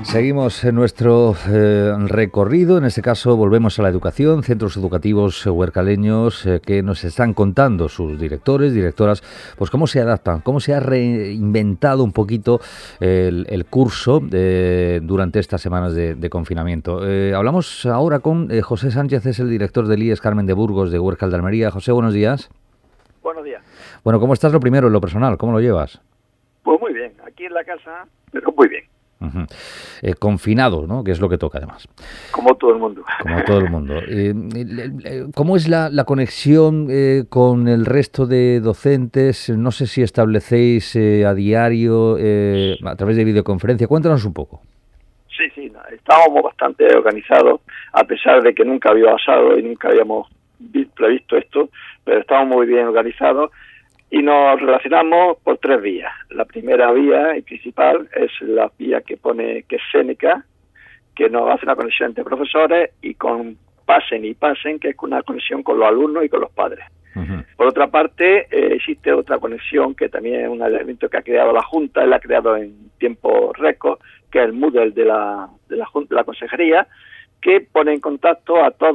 Seguimos en nuestro recorrido, en este caso volvemos a la educación, centros educativos huercaleños que nos están contando sus directores, directoras, pues cómo se adaptan, cómo se ha reinventado un poquito el curso durante estas semanas de confinamiento. Hablamos ahora con José Sánchez, es el director del IES Carmen de Burgos de Huércal de Almería. José, buenos días. Buenos días. Bueno, ¿cómo estás lo primero, en lo personal? ¿Cómo lo llevas? Pues muy bien, aquí en la casa, pero muy bien. Confinados, ¿no? Que es lo que toca, además. Como todo el mundo. Como todo el mundo. ¿Cómo es la conexión con el resto de docentes? No sé si establecéis a diario, a través de videoconferencia. Cuéntanos un poco. Sí, estábamos bastante organizados, a pesar de que nunca había pasado y nunca habíamos previsto esto, pero estábamos muy bien organizados. Y nos relacionamos por 3 vías. La primera vía y principal es la vía que es Seneca, que nos hace una conexión entre profesores, y con Pasen, que es una conexión con los alumnos y con los padres. Uh-huh. Por otra parte, existe otra conexión que también es un elemento que ha creado la Junta, él ha creado en tiempo récord, que es el Moodle de la Junta, de la Consejería, que pone en contacto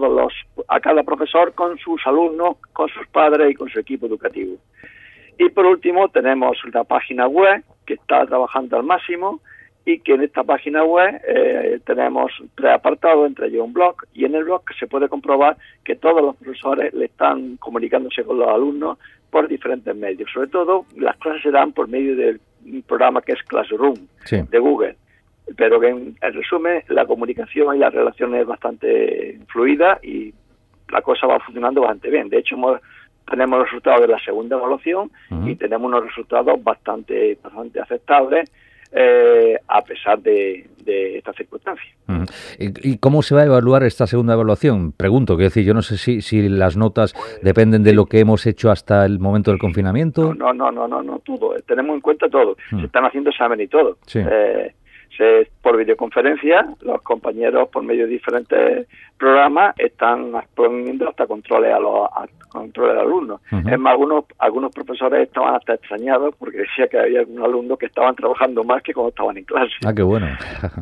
a cada profesor con sus alumnos, con sus padres y con su equipo educativo. Y por último tenemos una página web que está trabajando al máximo, y que en esta página web tenemos 3 apartados, entre ellos un blog, y en el blog se puede comprobar que todos los profesores le están comunicándose con los alumnos por diferentes medios. Sobre todo las clases se dan por medio del programa que es Classroom, sí, de Google, pero que en resumen la comunicación y la relación es bastante fluida y la cosa va funcionando bastante bien. De hecho tenemos los resultados de la segunda evaluación, uh-huh, y tenemos unos resultados bastante aceptables a pesar de estas circunstancias. Uh-huh. ¿Y cómo se va a evaluar esta segunda evaluación? Pregunto, quiero decir, yo no sé si las notas dependen de lo que hemos hecho hasta el momento del confinamiento. No, todo. Tenemos en cuenta todo. Uh-huh. Se están haciendo exámenes y todo. Sí. Por videoconferencia, los compañeros por medio de diferentes programas están poniendo hasta controles controles de alumnos. Uh-huh. Es más, algunos profesores estaban hasta extrañados porque decía que había algunos alumnos que estaban trabajando más que cuando estaban en clase. Ah, qué bueno.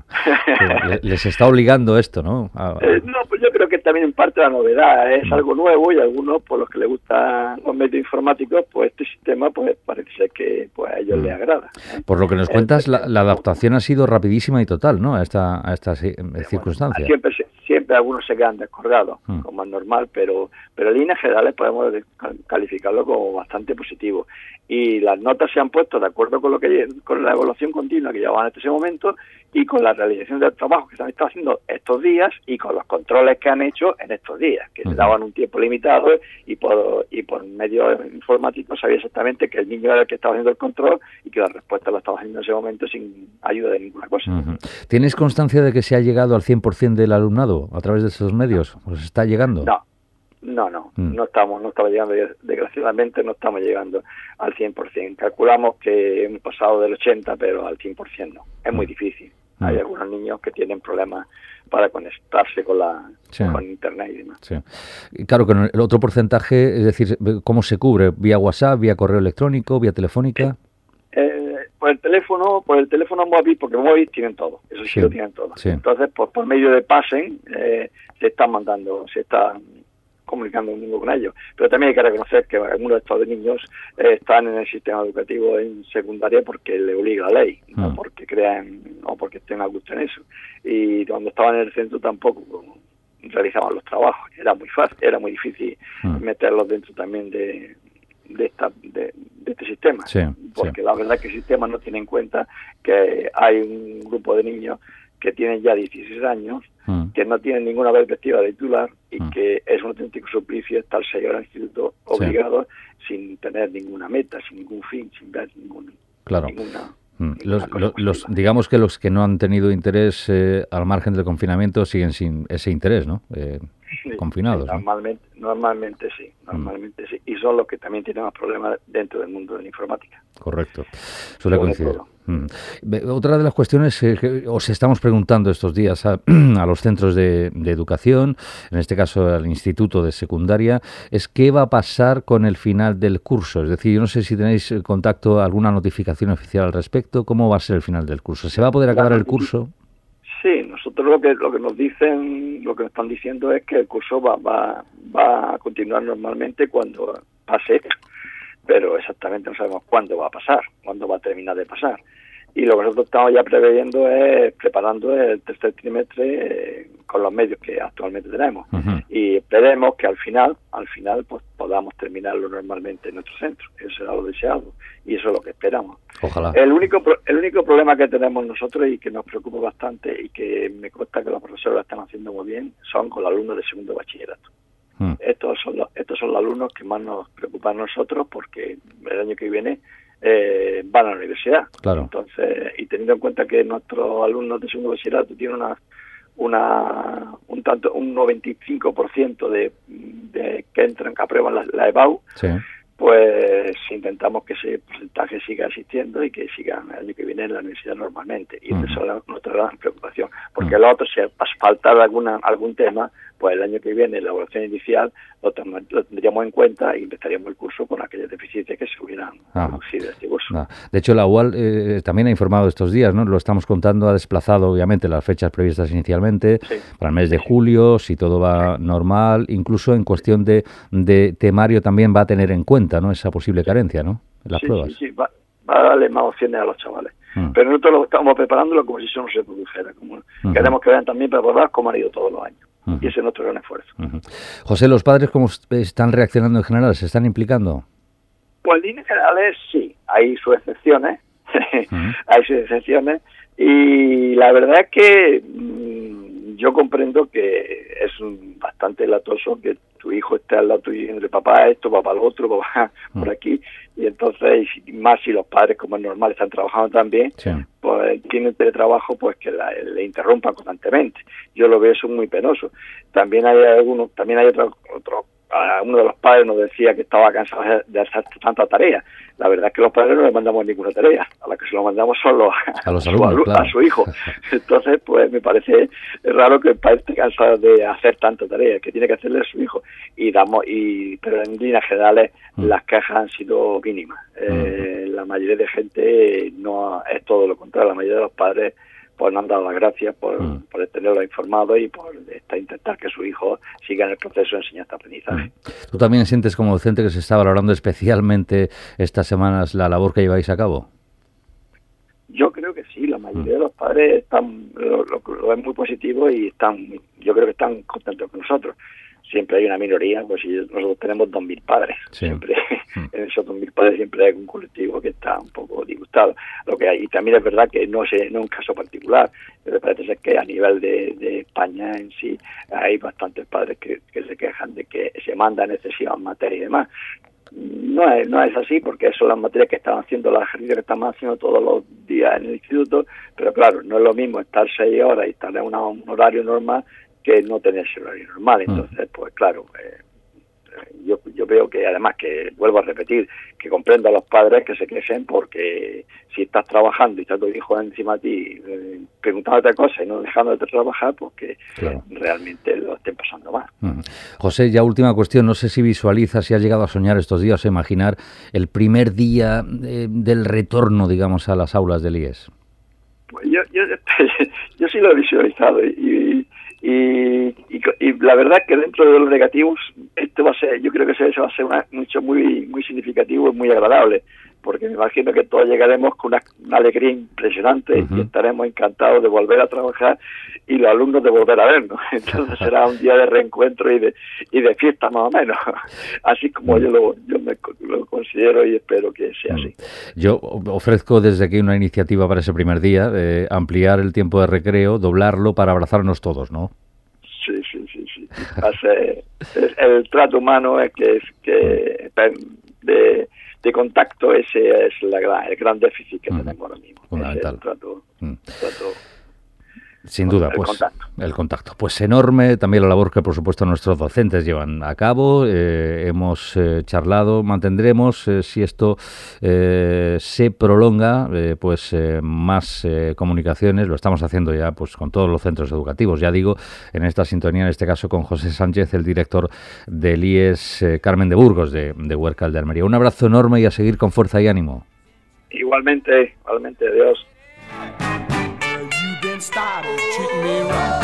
Les está obligando esto, ¿no? No, pues yo creo que también en parte la novedad es algo nuevo, y a algunos, por los que les gustan los medios informáticos, pues este sistema pues parece ser que pues a ellos les agrada. Por lo que nos cuentas, la adaptación ha sido rapidísima y total, ¿no? A esta circunstancia. Siempre algunos se quedan descolgados, como es normal, pero en líneas generales podemos calificarlo como bastante positivo. Y las notas se han puesto de acuerdo con la evaluación continua que llevaban hasta ese momento, y con la realización del trabajo que se han estado haciendo estos días, y con los controles que han hecho en estos días, que se daban un tiempo limitado, y por medios informáticos sabía exactamente que el niño era el que estaba haciendo el control y que la respuesta la estaba haciendo en ese momento sin ayuda de ninguna cosa. Uh-huh. ¿Tienes constancia de que se ha llegado al 100% del alumnado a través de esos medios? ¿Os está llegando? No estamos llegando, desgraciadamente no estamos llegando al 100%. Calculamos que hemos pasado del 80%, pero al 100% no. Es muy difícil. Hay algunos niños que tienen problemas para conectarse con internet y demás. Sí. Y claro, con el otro porcentaje, es decir, ¿cómo se cubre? ¿Vía WhatsApp, vía correo electrónico, vía telefónica? Por el teléfono móvil, porque móvil tienen todo, eso sí lo tienen todo. Sí. Entonces, por medio de Pasen, se está comunicando con ellos. Pero también hay que reconocer que algunos de estos niños están en el sistema educativo en secundaria porque le obliga la ley, no porque crean o porque estén a gusto en eso. Y cuando estaban en el centro tampoco realizaban los trabajos. Era muy fácil, era muy difícil meterlos dentro también de este sistema, porque la verdad es que el sistema no tiene en cuenta que hay un grupo de niños que tienen ya 16 años, que no tienen ninguna perspectiva de titular, y que es un auténtico suplicio estar 6 horas en el instituto obligados, sin tener ninguna meta, sin ningún fin, sin ver ninguna... Digamos que los que no han tenido interés al margen del confinamiento siguen sin ese interés, ¿no? Confinados. Normalmente sí. Y son los que también tienen más problemas dentro del mundo de la informática. Correcto. Suele coincidir. Otra de las cuestiones que os estamos preguntando estos días a los centros de educación, en este caso al instituto de secundaria, es qué va a pasar con el final del curso. Es decir, yo no sé si tenéis contacto, alguna notificación oficial al respecto. ¿Cómo va a ser el final del curso? ¿Se va a poder acabar el curso? nosotros lo que nos dicen, lo que nos están diciendo es que el curso va a continuar normalmente cuando pase esto, pero exactamente no sabemos cuándo va a pasar, cuándo va a terminar de pasar. Y lo que nosotros estamos ya preveyendo es preparando el tercer trimestre con los medios que actualmente tenemos. Uh-huh. Y esperemos que al final pues podamos terminarlo normalmente en nuestro centro. Eso será lo deseado y eso es lo que esperamos. Ojalá. El único problema que tenemos nosotros y que nos preocupa bastante y que me consta que los profesores lo están haciendo muy bien son con los alumnos de segundo bachillerato. Estos son los alumnos que más nos preocupan a nosotros porque el año que viene van a la universidad. Claro. Entonces, y teniendo en cuenta que nuestros alumnos de segundo bachillerato tienen un 95% de que entran, que aprueban la EBAU, sí, pues intentamos que ese porcentaje siga existiendo y que sigan el año que viene en la universidad normalmente. Y esa es nuestra gran preocupación. Porque lo otro, si faltara algún tema, pues el año que viene la evaluación inicial lo tendríamos en cuenta y empezaríamos el curso con aquellas deficiencias que se hubieran producido en este curso. De hecho, la UAL también ha informado estos días, ¿no? Lo estamos contando, ha desplazado obviamente las fechas previstas inicialmente para el mes de julio, si todo va normal, incluso en cuestión de temario también va a tener en cuenta, ¿no? Esa posible carencia, ¿no? En las pruebas. Sí, va a darle más opciones a los chavales. Pero nosotros lo estamos preparándolo como si eso no se produjera. Queremos que vean también preparados como han ido todos los años. Y ese es nuestro gran esfuerzo. José, ¿los padres cómo están reaccionando en general? ¿Se están implicando? Pues en líneas generales sí, hay sus excepciones. Hay sus excepciones. Y la verdad es que yo comprendo que es bastante latoso que tu hijo esté al lado tuyo diciendo papá esto, papá lo otro, papá por aquí. Y entonces, más si los padres, como es normal, están trabajando también, pues tienen teletrabajo, pues que le interrumpan constantemente. Yo lo veo eso muy penoso. También hay otro uno de los padres nos decía que estaba cansado de hacer tanta tarea. La verdad es que los padres no le mandamos ninguna tarea, a la que se lo mandamos solo a los alumnos, claro, a su hijo. Entonces, pues me parece raro que el padre esté cansado de hacer tanta tarea, que tiene que hacerle a su hijo. Pero en líneas generales las quejas han sido mínimas. La mayoría de gente no es todo lo contrario. La mayoría de los padres pues nos han dado las gracias por tenerlo informado y por intentar que su hijo siga en el proceso de enseñanza-aprendizaje. ¿Tú también sientes como docente que se está valorando especialmente estas semanas la labor que lleváis a cabo? Yo creo que sí, la mayoría de los padres lo ven muy positivo y yo creo que están contentos con nosotros. Siempre hay una minoría, pues nosotros tenemos 2.000 padres. Siempre en esos 2.000 padres siempre hay un colectivo que está un poco disgustado. Y también es verdad que no es un caso particular, pero parece ser que a nivel de España en sí hay bastantes padres que se quejan de que se mandan excesivas materias y demás. No es así, porque son las materias que están haciendo, los ejercicios que estamos haciendo todos los días en el instituto, pero claro, no es lo mismo estar 6 horas y estar en un horario normal que no tener ese horario normal. Entonces, pues claro, yo veo que además, que vuelvo a repetir, que comprendo a los padres que se quejen, porque si estás trabajando y está tu hijo encima de ti preguntándote cosas y no dejándote trabajar, pues que realmente lo estén pasando mal. José, ya última cuestión, no sé si visualizas, si has llegado a soñar estos días, a imaginar el primer día del retorno, digamos, a las aulas del IES. Pues yo sí lo he visualizado y la verdad es que dentro de los negativos esto va a ser, yo creo que eso va a ser un hecho muy muy significativo y muy agradable, porque me imagino que todos llegaremos con una alegría impresionante y estaremos encantados de volver a trabajar y los alumnos de volver a vernos. Entonces será un día de reencuentro y de fiesta más o menos, así como yo lo considero y espero que sea así. Yo ofrezco desde aquí una iniciativa para ese primer día, ampliar el tiempo de recreo, doblarlo para abrazarnos todos, ¿no? Sí. El trato humano es que de contacto, ese es el gran déficit que tenemos ahora mismo. Fundamental. El trato sin duda, el contacto. Pues enorme también la labor que, por supuesto, nuestros docentes llevan a cabo. Hemos charlado, mantendremos, si esto se prolonga, más comunicaciones. Lo estamos haciendo ya pues con todos los centros educativos. Ya digo, en esta sintonía, en este caso con José Sánchez, el director del IES Carmen de Burgos, de Huércal de Almería. Un abrazo enorme y a seguir con fuerza y ánimo. Igualmente, adiós. Started treating me right.